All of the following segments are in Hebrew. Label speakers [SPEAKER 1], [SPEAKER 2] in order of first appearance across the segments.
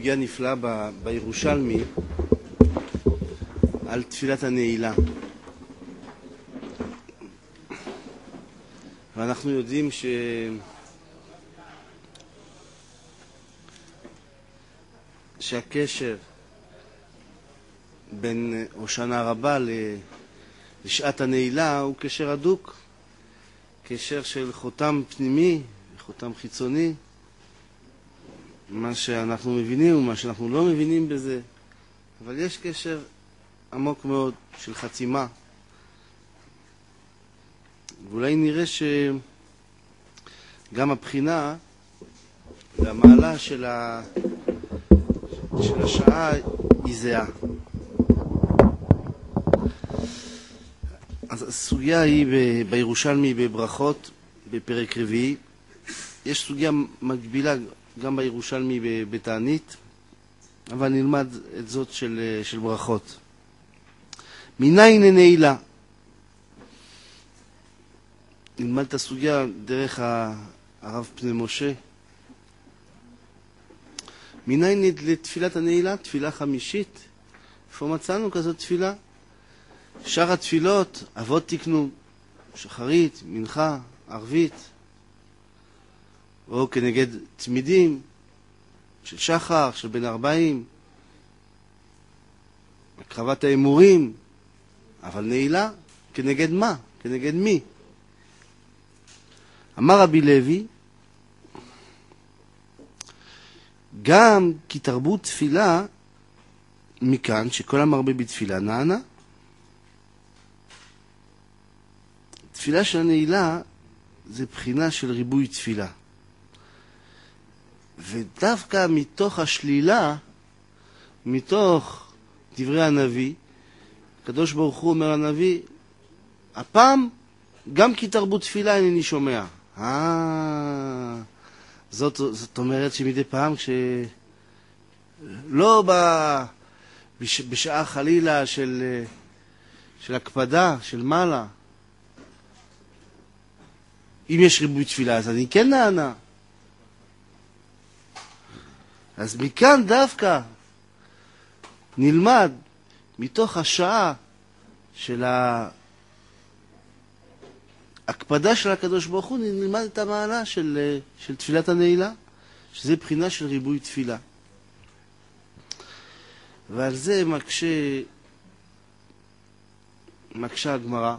[SPEAKER 1] סוגיה נפלאה בירושלמי על תפילת הנעילה. ואנחנו יודעים שהקשר בין הושענא רבה לשעת הנעילה הוא קשר הדוק, קשר של חותם פנימי וחותם חיצוני, מה שאנחנו מבינים ומה שאנחנו לא מבינים בזה, אבל יש קשר עמוק מאוד של חתימה. ואולי נראה שגם הבחינה והמעלה של השעה היא זהה. אז הסוגיה היא בירושלמי בברכות בפרק רביעי. יש סוגיה מקבילה גם בירושלמי בתענית, אבל נלמד את זאת של ברכות. מניין הנעילה? נלמד את הסוגיה דרך הרב פני משה. מניין לתפילת הנעילה? תפילה חמישית. איפה מצאנו כזאת תפילה? שאר התפילות, אבות תקנו, שחרית, מנחה, ערבית, או כנגד תמידים של שחר, של בן 40, הקרבת האמורים, אבל נעילה, כנגד מה? כנגד מי? אמר רבי לוי, גם כי תרבות תפילה, מכאן שכל המרבה בתפילה נענה. תפילה של הנעילה זה בחינה של ריבוי תפילה. ודווקא מתוך השלילה, מתוך דברי הנביא, הקדוש ברוך הוא אומר הנביא, הפעם גם כי תרבות תפילה אינני שומע. זאת אומרת שמדי פעם לא בשעה חלילה של הקפדה, של מעלה, אם יש ריבוי תפילה אז אני כן נענה. אז מכאן דווקא נלמד מתוך השעה של ההקפדה של הקדוש ברוך הוא, נלמד את המעלה של תפילת הנעילה, שזה בחינה של ריבוי תפילה. ועל זה מקשה הגמרא.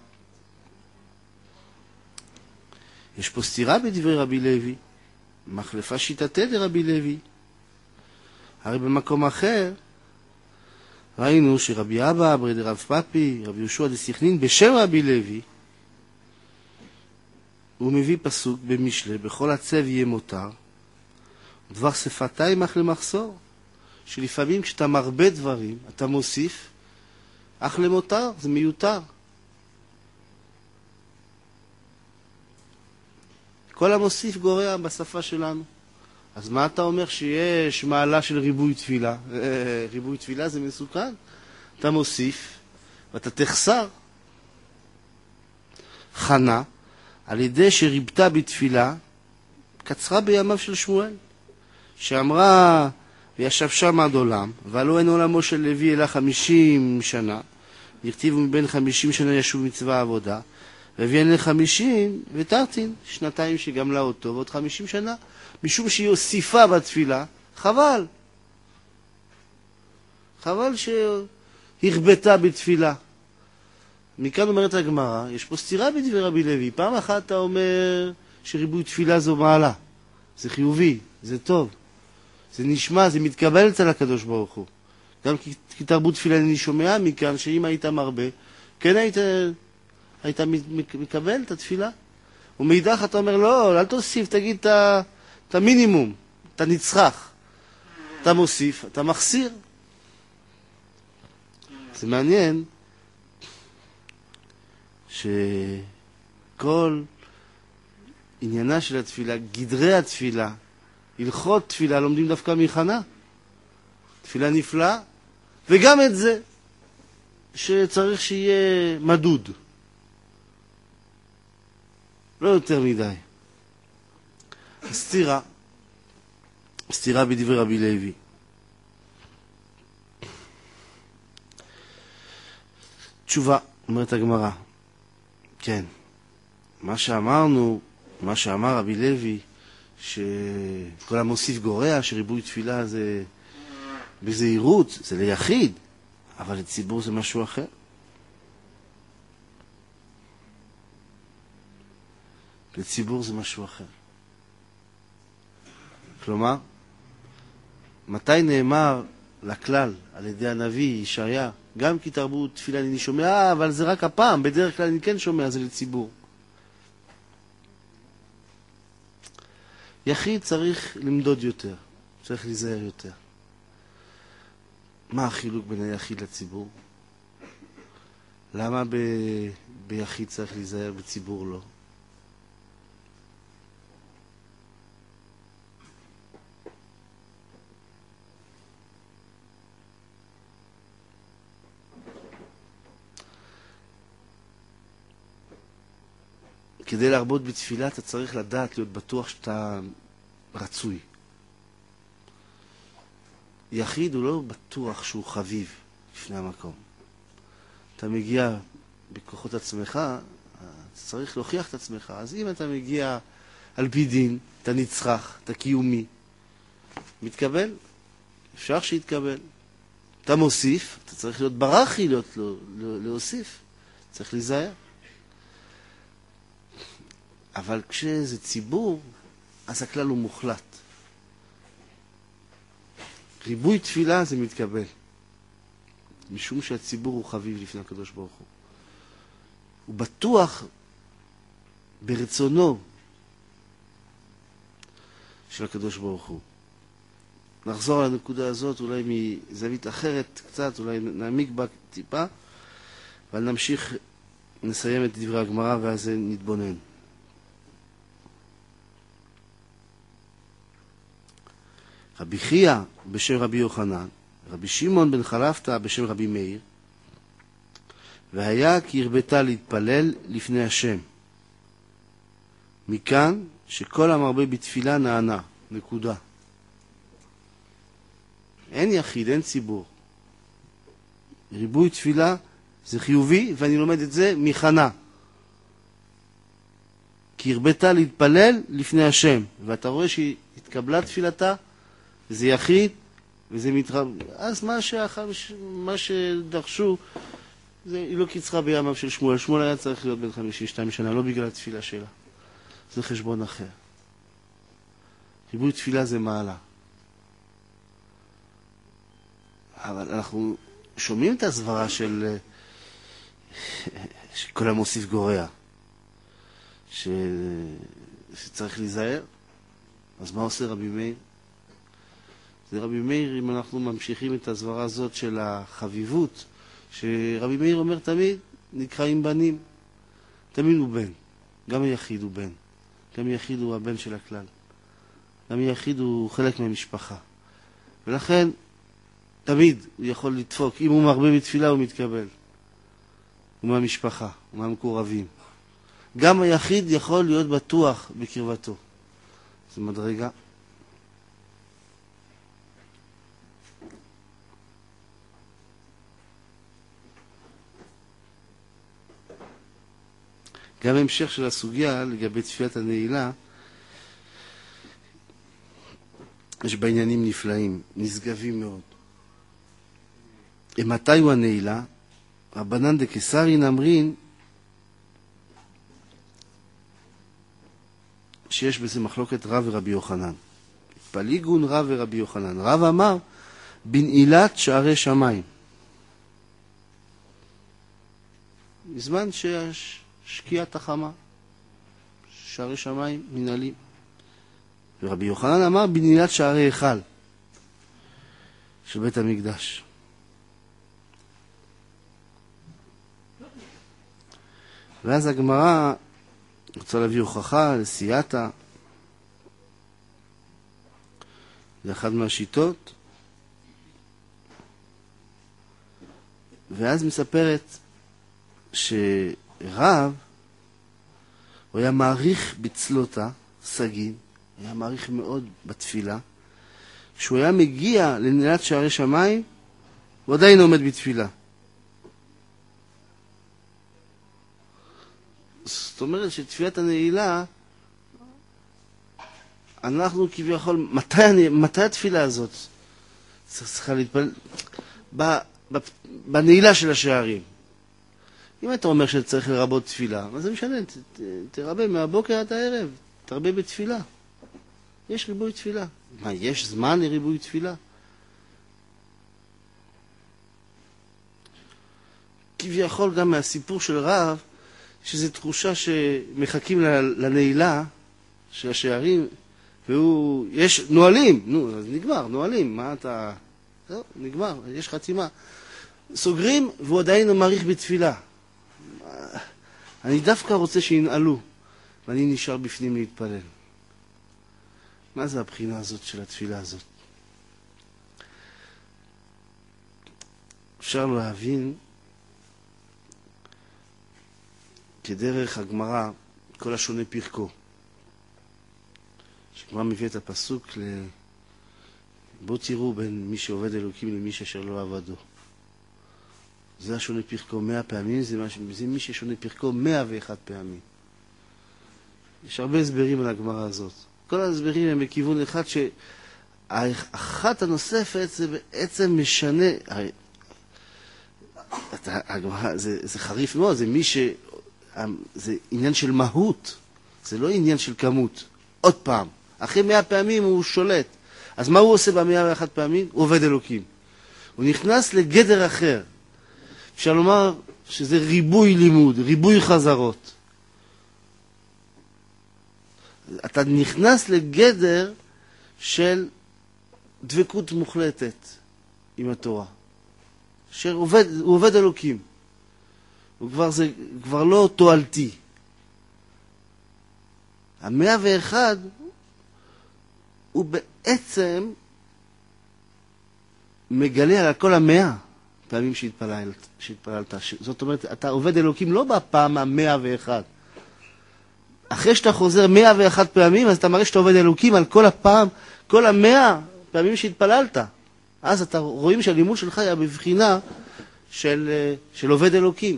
[SPEAKER 1] יש פה סתירה בדברי רבי לוי, מחלפה שיטתה דרבי לוי. הרי במקום אחר ראינו שרבי אבא, ברי דרב פאפי, רבי יהושע דסכנין, בשם רבי לוי, הוא מביא פסוק במשלי, בכל הצב יהיה מותר, דבר שפתיים אך למחסור, שלפעמים כשאתה מרבה דברים, אתה מוסיף, אך למותר, זה מיותר. כל המוסיף גורע בשפה שלנו. אז מה אתה אומר שיש מעלה של ריבוי תפילה? ריבוי תפילה זה מסוכן. אתה מוסיף ואתה תחסר. חנה, על ידי שריבתה בתפילה, קצרה בימיו של שמואל, שאמרה, וישב שם עד עולם, ועלו אין עולמו של לוי אלא 50 שנה, נכתיבו מבין 50 שנה ישוב מצווה עבודה, והביאן ל50 ותרתין, שנתיים שגמלה אותו, ועוד 50 שנה, משום שהיא הוסיפה בתפילה, חבל. חבל שהרבתה בתפילה. מכאן אומרת הגמרא, יש פה סתירה בדברי רבי לוי. פעם אחת אתה אומר שריבוי תפילה זו מעלה. זה חיובי, זה טוב. זה נשמע, זה מתקבל אצל הקדוש ברוך הוא. גם כי תרבות תפילה אני שומע מכאן, שאם היית מרבה, כן היית מקבל את התפילה. ומאידך אתה אומר, לא, אל תוסיף, תגיד את המינימום, אתה נצרך. אתה מוסיף, אתה מחסיר. זה מעניין שכל עניינה של התפילה, גדרי התפילה, הלכות תפילה, לומדים דווקא מחנה. תפילה נפלאה, וגם את זה שצריך שיהיה מדוד. לא יותר מדי. סתירה בדברי רבי לוי. תשובה, אומרת הגמרא. כן, מה שאמרנו, מה שאמר רבי לוי, שכל המוסיף גורע, שריבוי תפילה זה בזהירות, זה ליחיד, אבל לציבור זה משהו אחר. לציבור זה משהו אחר. כלומר, מתי נאמר לכלל על ידי הנביא ישעיה, גם כי תרבו תפילה אני שומע, אבל זה רק הפעם, בדרך כלל אני כן שומע, זה לציבור. יחיד צריך למדוד יותר, צריך להיזהר יותר. מה החילוק בין היחיד לציבור? למה ביחיד צריך להיזהר, בציבור לא? כדי להרבות בתפילה אתה צריך לדעת, להיות בטוח שאתה רצוי. יחיד הוא לא בטוח שהוא חביב לפני המקום. אתה מגיע בכוחות עצמך, אתה צריך להוכיח את עצמך. אז אם אתה מגיע על פי דין, אתה נצרך, אתה קיומי, מתקבל, אפשר שיתקבל. אתה מוסיף, אתה צריך להיות ברחי, להוסיף, צריך להיזהר. אבל כשזה ציבור, אז הכלל הוא מוחלט. ריבוי תפילה זה מתקבל. משום שהציבור הוא חביב לפני הקדוש ברוך הוא. הוא בטוח ברצונו של הקדוש ברוך הוא. נחזור על הנקודה הזאת, אולי מזווית אחרת קצת, אולי נעמיק בה טיפה, אבל נמשיך, נסיים את דברי הגמרא ואז נתבונן. רבי חייא בשם רבי יוחנן, רבי שמעון בן חלפתא בשם רבי מאיר, והיה כי הרבתה להתפלל לפני השם. מכאן שכל המרבה בתפילה נענה, נקודה. אין יחיד, אין ציבור. ריבוי תפילה זה חיובי, ואני לומד את זה מחנה. כי הרבתה להתפלל לפני השם, ואתה רואה שהתקבלה תפילתה, זה יחיד, וזה מתרב... אז מה שדרשו, היא לא קיצרה בימיו של שמואל. שמואל היה צריך להיות בן 52 שנה, לא בגלל התפילה שלה. זה חשבון אחר. ריבוי תפילה זה מעלה. אבל אנחנו שומעים את הסברה של כל המוסיף גורע, שצריך להיזהר. אז מה עושה רבי מאיר? זה רבי מאיר, אם אנחנו ממשיכים את הסברה הזאת של החביבות, שרבי מאיר אומר תמיד, נקראים בנים. תמיד הוא בן. גם היחיד הוא בן. גם היחיד הוא הבן של הכלל. גם היחיד הוא חלק מהמשפחה. ולכן, תמיד הוא יכול לדפוק. אם הוא מרבה בתפילה, הוא מתקבל. הוא מהמשפחה, הוא מהמקורבים. גם היחיד יכול להיות בטוח בקרבתו. זה מדרגה. גם המשך של הסוגיה לגבי תפילת הנעילה, יש בעניינים נפלאים, נשגבים מאוד. מתי הוא הנעילה? רבנן דקסרין אמרין שיש בזה מחלוקת רב ורבי יוחנן. פליגון רב ורבי יוחנן. רב אמר בנעילת שערי שמיים. בזמן שקיעת החמה, שערי שמיים מנהלים. ורבי יוחנן אמר בנעילת שערי היכל של בית המקדש. ואז הגמרא רוצה להביא הוכחה לסייעתא, זה אחד מהשיטות, ואז מספרת שרב הוא היה מעריך בצלותה, סגין, היה מעריך מאוד בתפילה. כשהוא היה מגיע לנעילת שערי שמיים, הוא עדיין עומד בתפילה. זאת אומרת שתפילת הנעילה, אנחנו כביכול, מתי התפילה הזאת צריכה להתפלל? בנעילה של השערים. אם אתה אומר שצריך לרבות תפילה, אז זה משנה, תרבה מהבוקר עד הערב, תרבה בתפילה. יש ריבוי תפילה. מה, יש זמן לריבוי תפילה? כביכול גם מהסיפור של רב, שזו תחושה שמחכים לנעילה של השערים, יש נועלים, נו, אז נגמר, נועלים, מה אתה... זהו, נגמר, יש חתימה. סוגרים, והוא עדיין מעריך בתפילה. אני דווקא רוצה שינעלו, ואני נשאר בפנים להתפלל. מה זה הבחינה הזאת של התפילה הזאת? אפשר להבין, כדרך הגמרא, כל השונה פרקו. שגמרא מביא את הפסוק בוא תראו בין מי שעובד אלוקים למי שאשר לא עבדו. זה השונה פרקו 100 פעמים, זה מי ששונה פרקו 101 פעמים. יש הרבה הסברים על הגמרא הזאת. כל ההסברים הם בכיוון אחד, שהאחת הנוספת זה בעצם משנה. זה חריף מאוד, זה עניין של מהות, זה לא עניין של כמות. עוד פעם, אחרי 100 פעמים הוא שולט. אז מה הוא עושה ב101 פעמים? הוא עובד אלוקים. הוא נכנס לגדר אחר. אפשר לומר שזה ריבוי לימוד, ריבוי חזרות. אתה נכנס לגדר של דבקות מוחלטת עם התורה. הוא עובד אלוקים. זה כבר לא תועלתי. 101 הוא בעצם מגלה על כל 100 פעמים שהתפללת. זאת אומרת, אתה עובד אלוקים לא בפעם 101. אחרי שאתה חוזר 101 פעמים, אז אתה מראה שאתה עובד אלוקים על כל 100 פעמים שהתפללת. אז אתה רואים שהלימוד שלך היה בבחינה של עובד אלוקים.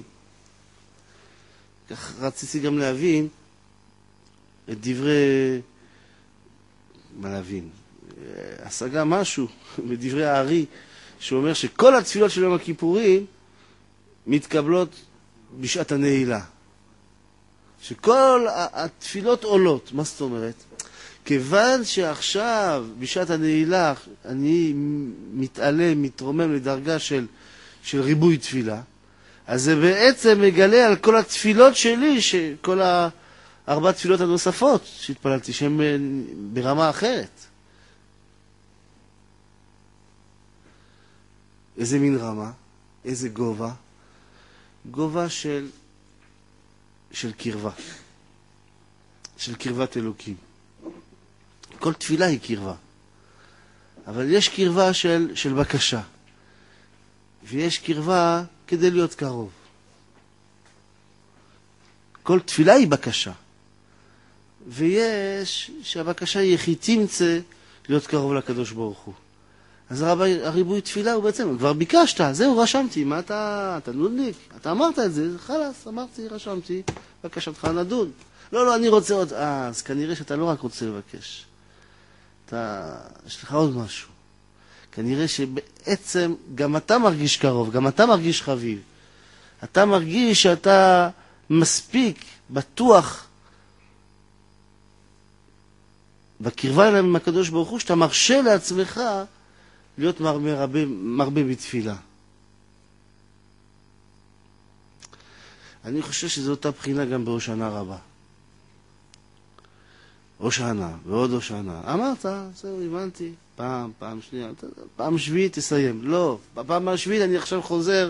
[SPEAKER 1] כך רציתי גם להבין את דברי, מה להבין? השגה משהו בדברי הארי, שאומר שכל התפילות של יום הכיפורים מתקבלות בשעת הנעילה. שכל התפילות עולות. מה זאת אומרת? כיוון שעכשיו, בשעת הנעילה, אני מתרומם לדרגה של ריבוי תפילה, אז זה בעצם מגלה על כל התפילות שלי, כל 4 תפילות הנוספות שהתפללתי, שהן ברמה אחרת. איזה מין רמה? איזה גובה? גובה של קרבה. של קרבת אלוקים. כל תפילה היא קרבה. אבל יש קרבה של בקשה. ויש קרבה כדי להיות קרוב. כל תפילה היא בקשה. ויש שהבקשה היא הכי תמצא להיות קרוב לקדוש ברוך הוא. אז הריבוי תפילה הוא בעצם, כבר ביקשת, זהו, רשמתי, מה אתה נודניק? אתה אמרת את זה, חלס, אמרתי, רשמתי, בקשתך נדון. לא, אני רוצה עוד, אז כנראה שאתה לא רק רוצה לבקש. יש לך עוד משהו. כנראה שבעצם גם אתה מרגיש קרוב, גם אתה מרגיש חביב. אתה מרגיש שאתה מספיק, בטוח, בקרבה אליהם עם הקדוש ברוך הוא, שאתה מרשה לעצמך להיות מרבה בתפילה. אני חושב שזו אותה בחינה גם בראש שנה רבה. ראש שנה ועוד ראש שנה. אמרת, זהו, הבנתי. פעם שנייה, פעם שביעית תסיים. לא, בפעם השביעית אני עכשיו חוזר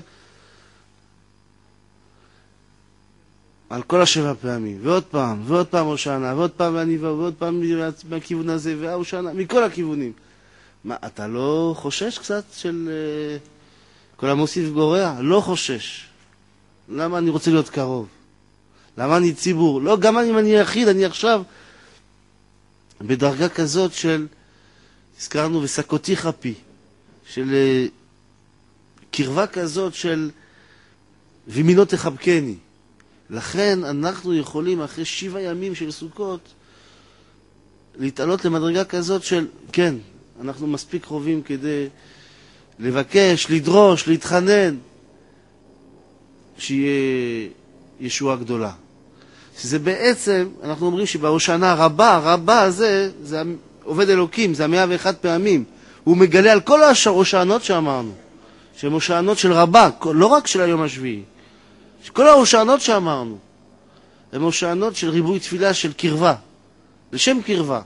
[SPEAKER 1] על כל 7 פעמים, ועוד פעם ראש שנה, ועוד פעם עניבה, ועוד פעם מהכיוון הזה, והראש שנה, מכל הכיוונים. מה, אתה לא חושש קצת של כל המוסיף גורע? לא חושש. למה אני רוצה להיות קרוב? למה אני ציבור? לא, גם אם אני יחיד, אני עכשיו בדרגה כזאת של, הזכרנו, וסקותי חפי, של קרבה כזאת של ומינות תחבקני. לכן אנחנו יכולים אחרי 7 ימים של סוכות להתעלות למדרגה כזאת של, כן, אנחנו מספיק קרובים כדי לבקש, לדרוש, להתחנן, שיהיה ישועה גדולה. שזה בעצם, אנחנו אומרים שבהושענא רבה זה עובד אלוקים, זה 101 פעמים. הוא מגלה על כל ההושענות שאמרנו, שהן הושענות של רבה, לא רק של היום השביעי. כל ההושענות שאמרנו, הן הושענות של ריבוי תפילה, של קרבה, לשם קרבה.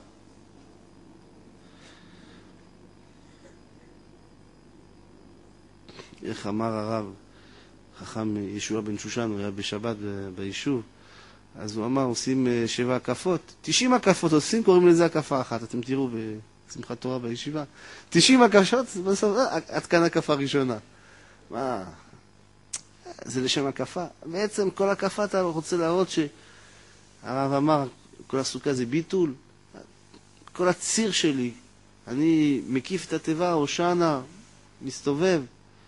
[SPEAKER 1] איך אמר הרב, חכם ישוע בן שושן, הוא היה בשבת ביישוב, אז הוא אמר, עושים 7 הקפות, 90 הקפות עושים, קוראים לזה הקפה אחת, אתם תראו בשמחת תורה בישיבה, 90 הקפות, בסוף, עד כאן הקפה ראשונה. מה? זה לשם הקפה. בעצם כל הקפה אתה רוצה להראות שהרב אמר, כל הסוכה זה ביטול, כל הציר שלי, אני מקיף את התיבה, הושענא, מסתובב,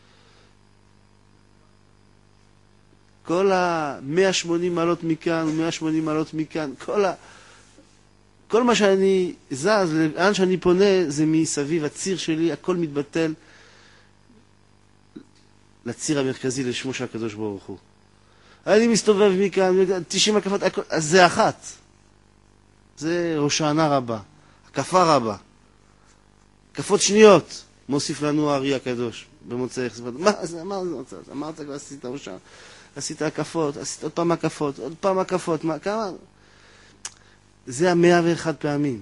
[SPEAKER 1] כל ה-180 מעלות מכאן ו-180 מעלות מכאן, כל מה שאני זז, לאן שאני פונה, זה מסביב, הציר שלי, הכל מתבטל לציר המרכזי, לשמו של הקדוש ברוך הוא. אני מסתובב מכאן, 90 הקפות, אז זה אחת. זה הושענא רבה, הקפה רבה. הקפות שניות, מוסיף לנו הארי הקדוש, במוצאי חספת. מה זה? אמרת כבר, עשית הושענא. עשית הקפות, עשית עוד פעם הקפות, עוד פעם הקפות, כמה? זה 101 פעמים.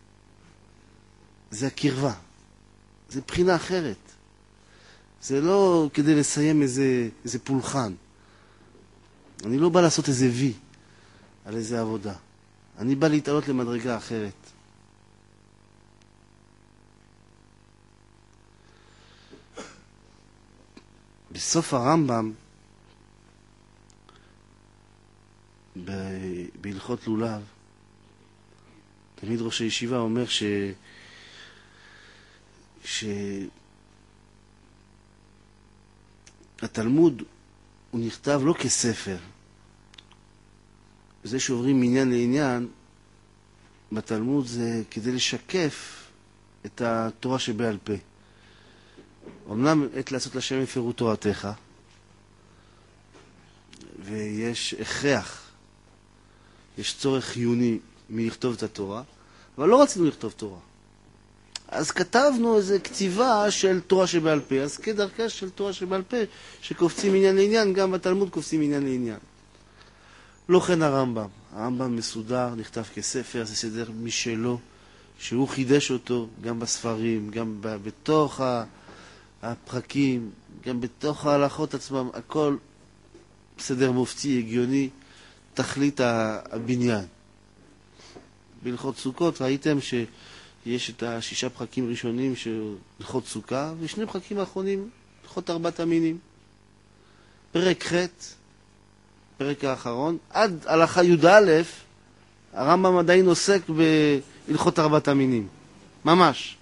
[SPEAKER 1] זה הקרבה. זה בחינה אחרת. זה לא כדי לסיים איזה פולחן. אני לא בא לעשות איזה וי על איזה עבודה. אני בא להתעלות למדרגה אחרת. בסוף הרמב"ם, בהלכות לולב, תמיד ראש הישיבה אומר שהתלמוד הוא נכתב לא כספר. זה שעוברים מעניין לעניין בתלמוד זה כדי לשקף את התורה שבעל פה. אמנם עת לעשות לשם יפרו תורתך, ויש הכרח, יש צורך חיוני מלכתוב את התורה, אבל לא רצינו לכתוב תורה. אז כתבנו איזו כתיבה של תורה שבעל פה, אז כדרכה של תורה שבעל פה, שקופצים עניין לעניין, גם בתלמוד קופצים עניין לעניין. לא כן הרמב"ם. הרמב"ם מסודר, נכתב כספר, זה סדר משלו, שהוא חידש אותו גם בספרים, גם בתוך הפרקים, גם בתוך ההלכות עצמם, הכל סדר מופתי, הגיוני, תכלית הבניין. בהלכות סוכות ראיתם שיש את 6 פרקים ראשונים של הלכות סוכה, ו2 פרקים האחרונים, הלכות 4 המינים. פרק ח', פרק האחרון, עד הלכה י"א, הרמב"ם עדיין עוסק בהלכות 4 המינים. ממש.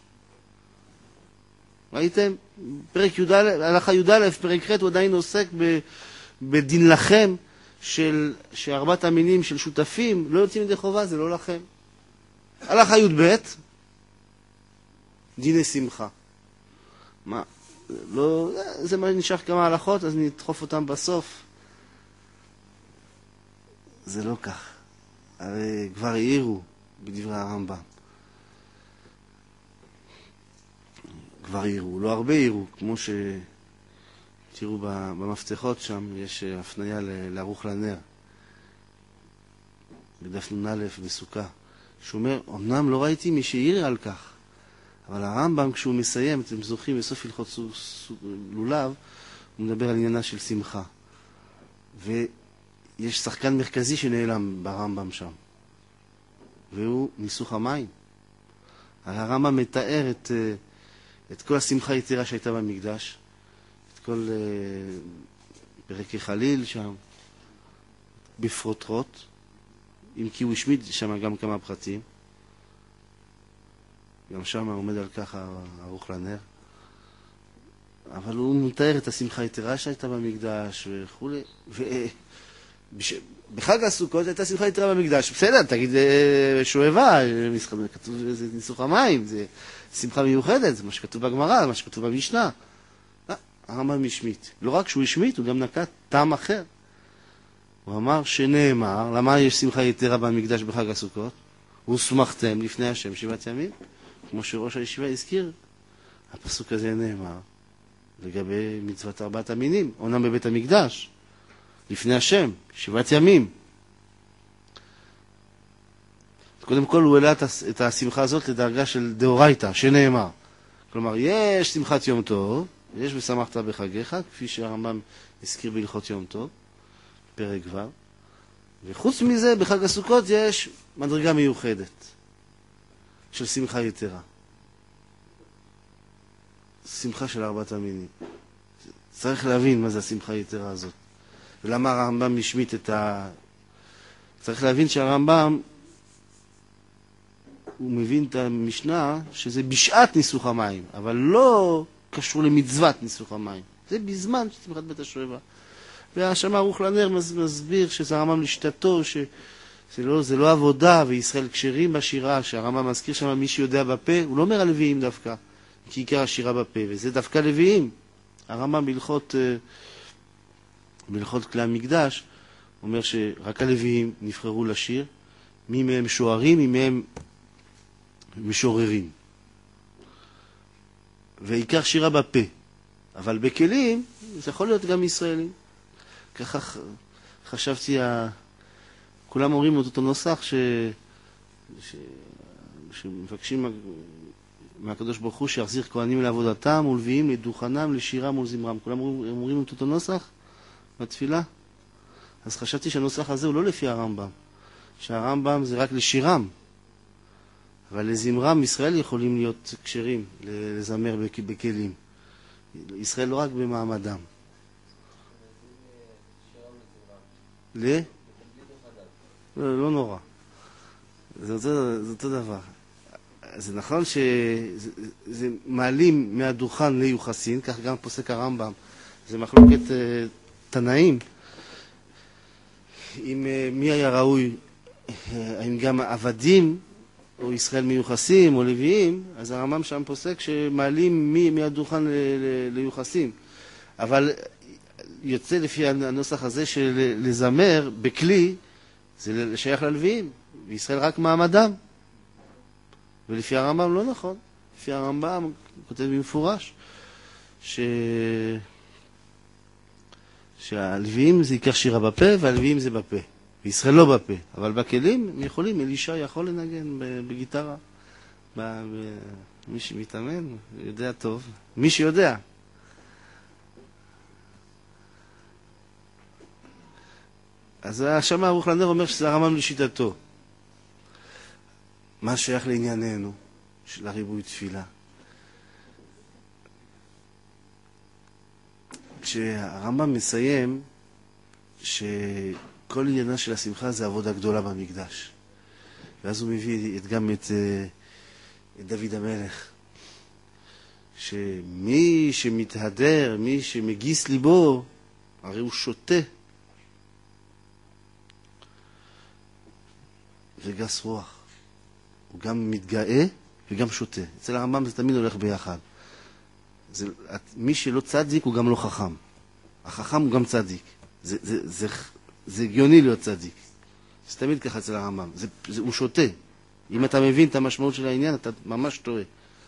[SPEAKER 1] ראיתם? פרק י"א, הלכה י"א, פרק ח', הוא עדיין עוסק בדין לכם, ש4 המינים של שותפים לא יוצאים ידי חובה, זה לא לכם. הלכה י"ב, דיני שמחה. מה? לא, זה מה נשאר כמה הלכות, אז נדחוף אותם בסוף. זה לא כך. הרי כבר העירו בדברי הרמב"ם. כבר העירו, לא הרבה העירו, כמו תראו במפתחות שם, יש הפניה לערוך לנר. בדף נ"א בסוכה. שהוא אומר, אמנם לא ראיתי מי שהעיר על כך, אבל הרמב"ם כשהוא מסיים, אתם זוכרים, בסוף הלכות לולב, הוא מדבר על עניינה של שמחה. ויש שחקן מרכזי שנעלם ברמב"ם שם, והוא ניסוך המים. הרמב"ם מתאר את כל השמחה היתרה שהייתה במקדש, את כל פרקי חליל שם, בפרוטרוט, אם כי הוא השמיד שם גם כמה פרטים. גם שם עומד על כך ערוך לנר. אבל הוא מתאר את השמחה היתרה שהייתה במקדש וכו'. בחג הסוכות הייתה שמחה יתרה במקדש. בסדר, תגיד שואבה, כתוב זה ניסוך המים, זה שמחה מיוחדת, זה מה שכתוב בגמרא, זה מה שכתוב במשנה. הרמב"ם השמיט. לא רק שהוא השמיט, הוא גם נקט טעם אחר. הוא אמר שנאמר, למה יש שמחה יתרה במקדש בחג הסוכות? ושמחתם לפני השם 7 ימים, כמו שראש הישיבה הזכיר. הפסוק הזה נאמר לגבי מצוות 4 המינים, אומנם בבית המקדש, לפני השם, 7 ימים. קודם כל הוא העלה את השמחה הזאת לדרגה של דאורייתא, שנאמר. כלומר, יש שמחת יום טוב, יש ושמחת בחגיך, כפי שהרמב"ם הזכיר בהלכות יום טוב, פרק ו', וחוץ מזה, בחג הסוכות יש מדרגה מיוחדת של שמחה יתרה. שמחה של 4 המינים. צריך להבין מה זה השמחה יתרה הזאת. ולמה הרמב"ם השמיט את צריך להבין שהרמב"ם הוא מבין את המשנה שזה בשעת ניסוך המים, אבל לא קשור למצוות ניסוך המים. זה בזמן שמחת בית השואבה. והשם ערוך לנר מסביר שזה הרמב"ם לשיטתו, שזה לא עבודה וישראל כשרים בשירה, שהרמב"ם מזכיר שם מי שיודע בפה, הוא לא אומר הלוויים דווקא, כי עיקר השירה בפה, וזה דווקא לוויים. הרמב"ם בהלכות כלי המקדש אומר שרק הלוויים נבחרו לשיר, מי מהם שוערים, מי מהם משוררים. ועיקר שירה בפה. אבל בכלים זה יכול להיות גם ישראלים. ככה חשבתי, כולם אומרים את אותו נוסח שמבקשים מהקדוש ברוך הוא שיחזיר כהנים לעבודתם ולוויים לדוכנם, לשירם ולזמרם. כולם אומרים את אותו נוסח בתפילה. אז חשבתי שהנוסח הזה הוא לא לפי הרמב"ם. שהרמב"ם זה רק לשירם. אבל לזמרם ישראל יכולים להיות כשרים לזמר בכלים. ישראל לא רק במעמדם. לא נורא. זה אותו דבר. זה נכון שזה מעלים מהדוכן ליוחסין, כך גם פוסק הרמב"ם. זה מחלוקת תנאים. אם מי היה ראוי, האם גם עבדים או ישראל מיוחסים או לוויים, אז הרמב"ם שם פוסק שמעלים מהדוכן ליוחסים. אבל יוצא לפי הנוסח הזה של לזמר בכלי, זה שייך ללוויים, וישראל רק מעמדם. ולפי הרמב"ם לא נכון. לפי הרמב"ם כותב במפורש שהלוויים זה עיקר שירה בפה, והלוויים זה בפה. וישראל לא בפה, אבל בכלים הם יכולים, אלישע יכול לנגן בגיטרה. מי שמתאמן יודע טוב. מי שיודע. אז השם ערוך לנר אומר שזה הרמב"ם לשיטתו. מה שייך לענייננו של הריבוי תפילה? כשהרמב"ם מסיים שכל עניינה של השמחה זה עבודה גדולה במקדש. ואז הוא מביא גם את דוד המלך. שמי שמתהדר, מי שמגיס ליבו, הרי הוא שותה. וגס רוח. הוא גם מתגאה וגם שותה. אצל הרמב"ם זה תמיד הולך ביחד. מי שלא צדיק הוא גם לא חכם. החכם הוא גם צדיק. זה הגיוני להיות צדיק. זה תמיד ככה אצל הרמב"ם. הוא שותה. אם אתה מבין את המשמעות של העניין, אתה ממש טועה.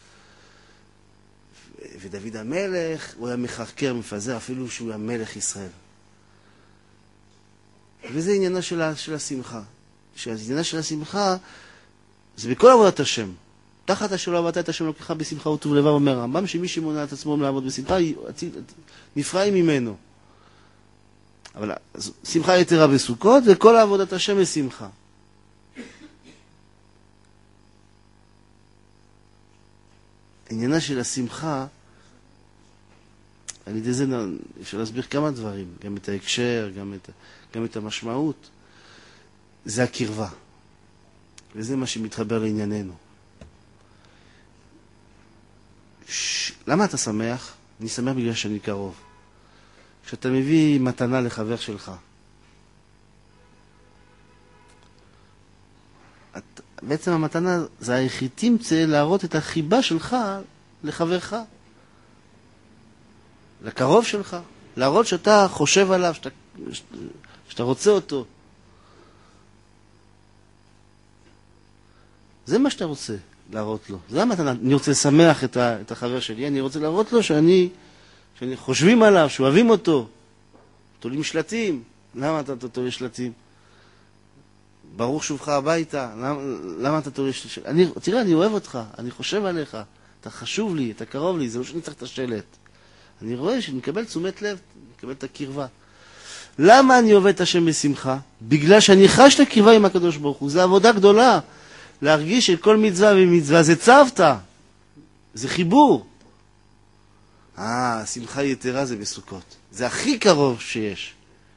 [SPEAKER 1] ודוד המלך, הוא היה מחקר, מפזר, אפילו שהוא היה מלך ישראל. וזה עניינה של השמחה. שהעניינה של השמחה זה בכל עבודת השם. תחת אשר לא עבדת את השם לוקחה בשמחה וטוב לבב, אומר הרמב"ם, שמי שמונע את עצמו לעבוד בשמחה, נפרעים ממנו. אבל שמחה יתרה בסוכות, וכל עבודת השם היא שמחה. עניינה של השמחה, על ידי זה אפשר להסביר כמה דברים, גם את ההקשר, גם את המשמעות. זה הקרבה. וזה מה שמתחבר לענייננו. למה אתה שמח? אני שמח בגלל שאני קרוב. כשאתה מביא מתנה לחבר שלך, בעצם המתנה זה היחיתימצא להראות את החיבה שלך לחברך, לקרוב שלך, להראות שאתה חושב עליו, שאתה רוצה אותו. זה מה שאתה רוצה להראות לו. זה המתנה. אני רוצה לשמח את החבר שלי, אני רוצה להראות לו שאני חושבים עליו, שאוהבים אותו. תולים שלטים. למה אתה תולה שלטים? ברוך שובך הביתה. למה אתה תולה שלטים? תראה, אני אוהב אותך, אני חושב עליך. אתה חשוב לי, אתה קרוב לי, זה לא שאני צריך את השלט. אני רואה שאני מקבל תשומת לב, מקבל את הקרבה. למה אני עובד את השם בשמחה? בגלל שאני חש את הקרבה עם הקדוש ברוך הוא. זה עבודה גדולה. להרגיש שכל מצווה ומצווה זה צוותא. זה חיבור. שמחה יתרה זה בסוכות. זה הכי קרוב שיש.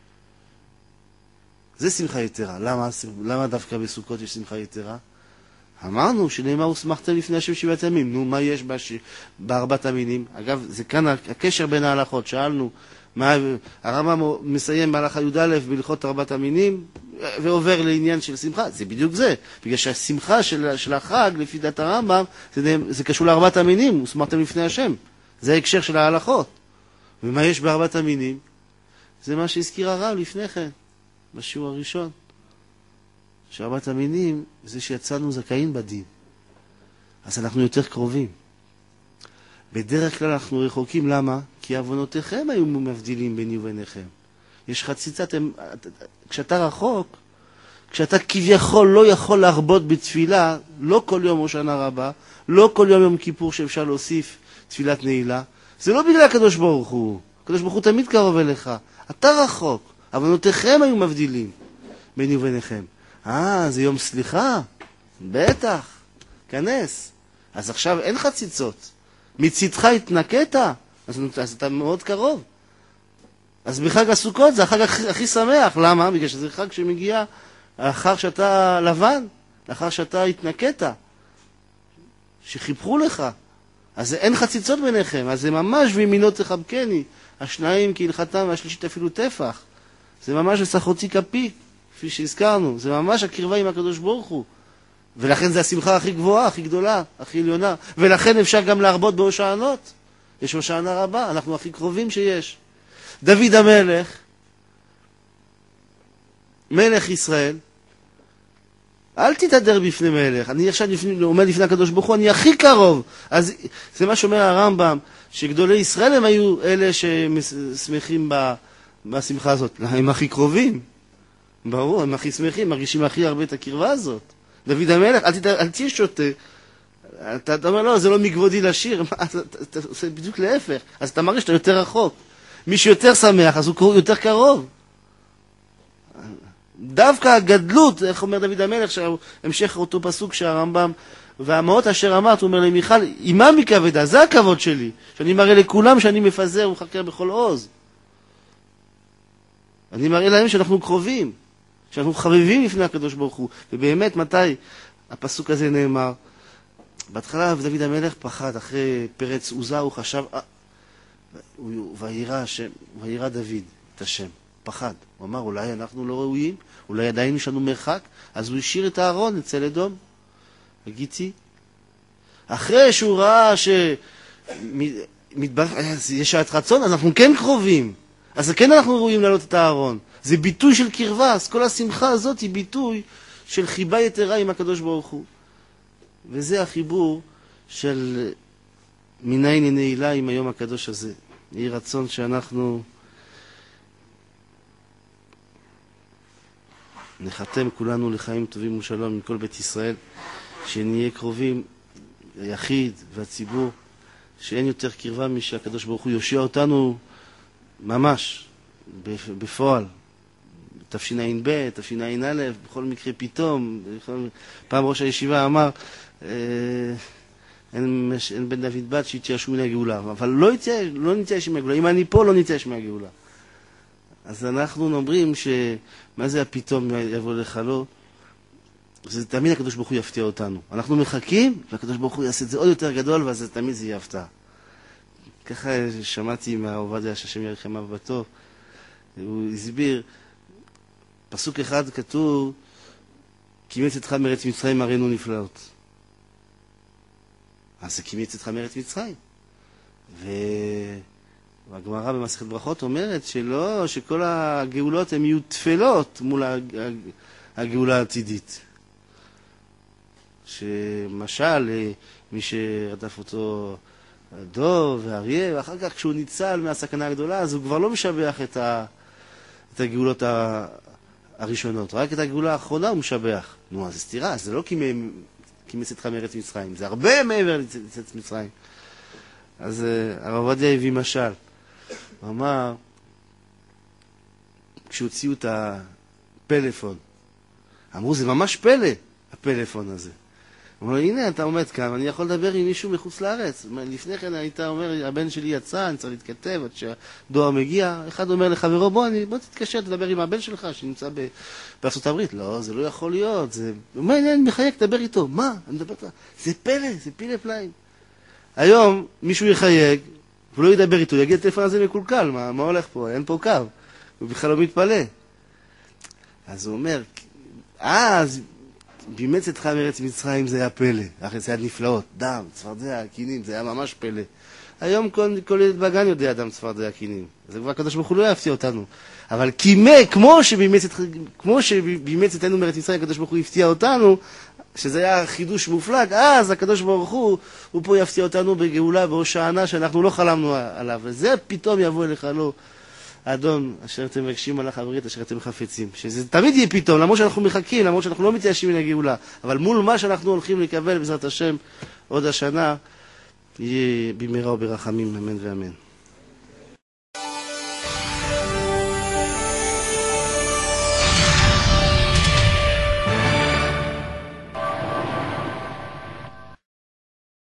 [SPEAKER 1] זה שמחה יתרה. למה דווקא בסוכות יש שמחה יתרה? אמרנו שנאמר ושמחתם לפני השם 7 ימים. נו, מה יש בארבעת המינים? אגב, זה כאן הקשר בין ההלכות. שאלנו, הרמב"ם מסיים בהלכה י"א בהלכות ארבעת המינים, ועובר לעניין של שמחה. זה בדיוק זה. בגלל שהשמחה של החג, לפי דת הרמב"ם, זה קשור לארבעת המינים. ושמחתם לפני השם. זה ההקשר של ההלכות. ומה יש בארבעת המינים? זה מה שהזכיר הרב לפני כן, בשיעור הראשון. שארבעת המינים זה שיצאנו זכאים בדין. אז אנחנו יותר קרובים. בדרך כלל אנחנו רחוקים. למה? כי עוונותיכם היו מבדילים ביני וביניכם. יש חציצת, כשאתה רחוק, כשאתה כביכול לא יכול להרבות בתפילה, לא כל יום ראשונה רבה, לא כל יום יום כיפור שאפשר להוסיף תפילת נעילה, זה לא בגלל הקדוש ברוך הוא. הקדוש ברוך הוא תמיד קרוב אליך. אתה רחוק. עוונותיכם היו מבדילים ביני וביניכם. זה יום סליחה? בטח. כנס. אז עכשיו אין חציצות. מצידך התנקת, אז אתה מאוד קרוב. אז בחג הסוכות זה החג הכי שמח. למה? בגלל שזה חג שמגיע לאחר שאתה לבן, לאחר שאתה התנקת, שחיפכו לך. אז אין חציצות ביניכם, אז זה ממש וימינו תחבקני. השניים כהלכתם והשלישית אפילו טפח. זה ממש וסחותי כפי, כפי שהזכרנו. זה ממש הקרבה עם הקדוש ברוך הוא. ולכן זה השמחה הכי גבוהה, הכי גדולה, הכי עליונה. ולכן אפשר גם להרבות בהושענות. יש הושענה רבה, אנחנו הכי קרובים שיש. דוד המלך, מלך ישראל, אל תתהדר בפני מלך. אני עכשיו עומד לפני הקדוש ברוך הוא, אני הכי קרוב. אז זה מה שאומר הרמב"ם, שגדולי ישראל הם היו אלה ששמחים בשמחה הזאת. הם הכי קרובים. ברור, הם הכי שמחים, מרגישים הכי הרבה את הקרבה הזאת. דוד המלך, אל תהיה שוטה. אתה אומר, לא, זה לא מכבודי לשיר. אתה עושה בדיוק להפך. אז אתה מרגיש שאתה יותר רחוק. מי שיותר שמח, אז הוא יותר קרוב. דווקא הגדלות, איך אומר דוד המלך, שהמשך אותו פסוק שהרמב"ם, והמאות אשר אמרת, הוא אומר למיכל, אימה מכבדה, זה הכבוד שלי, שאני מראה לכולם שאני מפזר ומחקר בכל עוז. אני מראה להם שאנחנו קרובים, שאנחנו חביבים לפני הקדוש ברוך הוא. ובאמת, מתי הפסוק הזה נאמר? בהתחלה דוד המלך פחד, אחרי פרץ עוזה הוא חשב, וירא דוד את השם. פחד. הוא אמר, אולי אנחנו לא ראויים, אולי עדיין יש לנו מרחק, אז הוא השאיר את הארון אצל אדום, הגיתי. אחרי שהוא ראה יש שעת חצון, אז אנחנו כן קרובים. אז כן אנחנו ראויים לעלות את הארון. זה ביטוי של קרבה, אז כל השמחה הזאת היא ביטוי של חיבה יתרה עם הקדוש ברוך הוא. וזה החיבור של מניין הנעילה עם היום הקדוש הזה. יהי רצון שאנחנו נחתם כולנו לחיים טובים ושלום מכל בית ישראל, שנהיה קרובים ליחיד והציבור, שאין יותר קרבה משהקדוש ברוך הוא יושיע אותנו ממש בפועל. תשע"ב, תשע"א, בכל מקרה פתאום. פעם ראש הישיבה אמר, אין בן דוד בת שיתייאשו מן הגאולה, אבל לא נתייאש מן הגאולה. אם אני פה, לא נתייאש מן הגאולה. אז אנחנו אומרים מה זה הפתאום יבוא לך לא? זה תמיד הקדוש ברוך הוא יפתיע אותנו. אנחנו מחכים, והקדוש ברוך הוא יעשה את זה עוד יותר גדול, ואז תמיד זה יפתע. ככה שמעתי מהעובדיה שהשם יאריך ימיו בטוב. הוא הסביר, פסוק אחד כתוב, קימץ אתך מארץ מצרים הראינו נפלאות. אז זה קימץ אתך מארץ מצרים. והגמרא במסכת ברכות אומרת שלא, שכל הגאולות הן יהיו תפלות מול הגאולה העתידית. שמשל, מי שרדף אותו דוב ואריה, ואחר כך כשהוא ניצל מהסכנה הגדולה, אז הוא כבר לא משבח את הגאולות הראשונות, רק את הגאולה האחרונה הוא משבח. נו, אז זה סתירה, זה לא קימץ אתך מארץ מצרים, זה הרבה מעבר לארץ מצרים. אז הרב עובדיה הביא משל. הוא אמר, כשהוציאו את הפלאפון, אמרו, זה ממש פלא, הפלאפון הזה. הוא אומר, הנה, אתה עומד כאן, אני יכול לדבר עם מישהו מחוץ לארץ. לפני כן היית אומר, הבן שלי יצא, אני צריך להתכתב, עד שהדואר מגיע. אחד אומר לחברו, בוא תתקשר, תדבר עם הבן שלך, שנמצא בארצות הברית. לא, זה לא יכול להיות. הוא אומר, הנה, אני מחייק, תדבר איתו. מה? אני מדבר איתו. זה פלא, זה פילה פלאים. היום מישהו יחייג, והוא לא ידבר איתו, יגיד, הטלפון הזה מקולקל, מה הולך פה? אין פה קו. הוא בכלל לא מתפלא. אז הוא אומר, אז בימץ אתך מארץ מצרים זה היה פלא, אחרי זה היה נפלאות, דם, צפרדע, קינים, זה היה ממש פלא. היום כל ילד בגן יודע דם, צפרדע, קינים. זה כבר הקדוש ברוך הוא לא יפתיע אותנו. אבל כמו שבימץ אתנו מארץ מצרים, הקדוש ברוך הוא יפתיע אותנו, שזה היה חידוש מופלג, אז הקדוש ברוך הוא פה יפתיע אותנו בגאולה, בהושענא, שאנחנו לא חלמנו עליו. וזה פתאום יבוא אליך, לא, האדון, אשר אתם מבקשים על הברית, אשר אתם חפצים. שזה תמיד יהיה פתאום, למרות שאנחנו מחכים, למרות שאנחנו לא מתייאשים מן הגאולה. אבל מול מה שאנחנו הולכים לקבל בעזרת השם עוד השנה, יהיה במהרה וברחמים, אמן ואמן.